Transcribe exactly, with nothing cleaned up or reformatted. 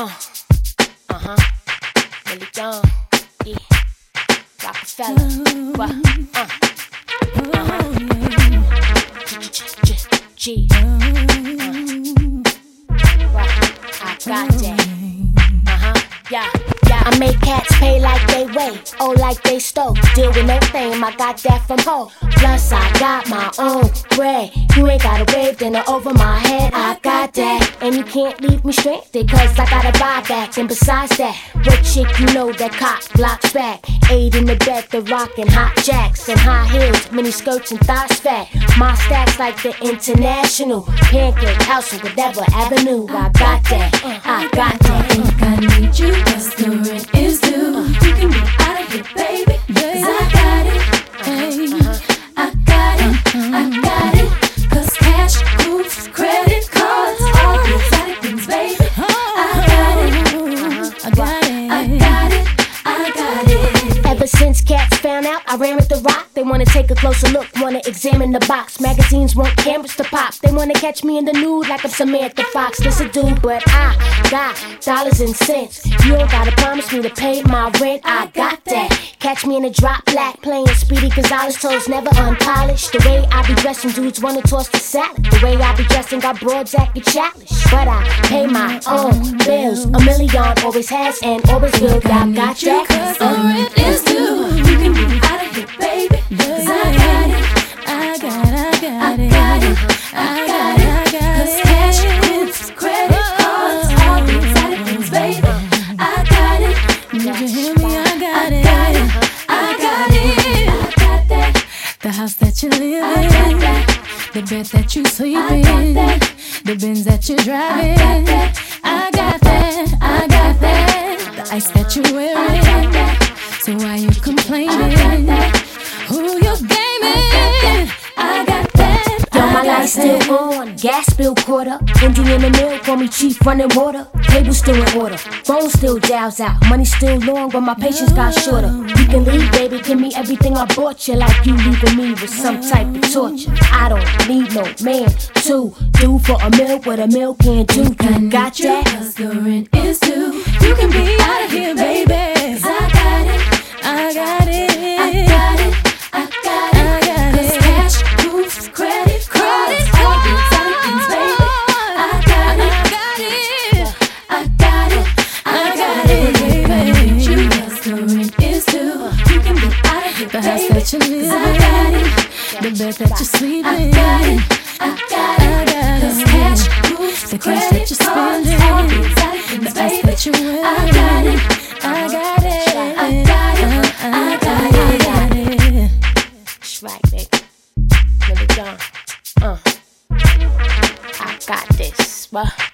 Uh, uh-huh. Billy John, yeah. Rockefeller, what? Uh, uh-huh. G, uh, what? I got that. Uh-huh, yeah. I make cats pay like they weigh, oh like they stole. Deal with no fame, I got that from home. Plus I got my own bread. You ain't gotta wave dinner over my head, I got that. And you can't leave me stranded, cause I gotta buy back. And besides that, what chick you know that cock blocks back? Eight in the bed, the rockin' hot jacks and high heels, mini skirts and thighs fat. My stacks like the international pancake house or whatever avenue. I got that, I got that. I think I need you, cause the rent is due. You can be out of here, baby, cause I got it. Hey, I got it, I got it. Cause cash, moves, credit cards, all the exotic things, baby. I got it, I got it, I got it, I got it. Ever since cats found out I ran with the rock, they wanna take a closer look, wanna examine the box. Magazines want cameras to pop, they wanna catch me in the nude like I'm Samantha Fox. Listen, dude, but I got dollars and cents. You don't gotta promise me to pay my rent, I got that. Catch me in a drop black, playing Speedy Gonzales, toes never unpolished. The way I be dressing, dudes wanna toss the salad. The way I be dressing got broads acting childish. But I pay my own bills, a million always has and always will. I got that. Cause the rent is due. You can be out of here, baby, cause I got it, I got it, I got it, I got it, I got it. Cause cash, moves, credit cards, all the exotic things, baby. I got it, did you hear me? I got it, I got it, I got that. The house that you live in, the bed that you sleep in, the Benz that you drive in. I got that, I got that. The ice that you wearing, so why you complaining? Who you gaming? I got that. Yo, my lights still on, gas bill caught up. Indian in the mill, call me chief running water. Table still in order, phone still dials out. Money still long, but my patience got shorter. You can leave, baby, give me everything I bought you. Like you leaving me with some type of torture. I don't need no man to do for a meal what a meal can't do. You got that? Cause the rent is due. You can be out of here, baby, cause I got it, I got it, I got it, I got it, I got it. Cause cash, moves, credit cards, all the exotic things, baby. I got it, I got it, I got it, baby. You cause the rent is due. You can be out of here, baby, the house that you live in, I got it. The bed that you sleep in, I got it, I got it, I got it. Cause cash, moves, the cash that you spending, all the exotic things, the ice that you wear, I got it, I got it, I got it, I got it, I got it. That's right, baby. Billy John, uh, I got this, what?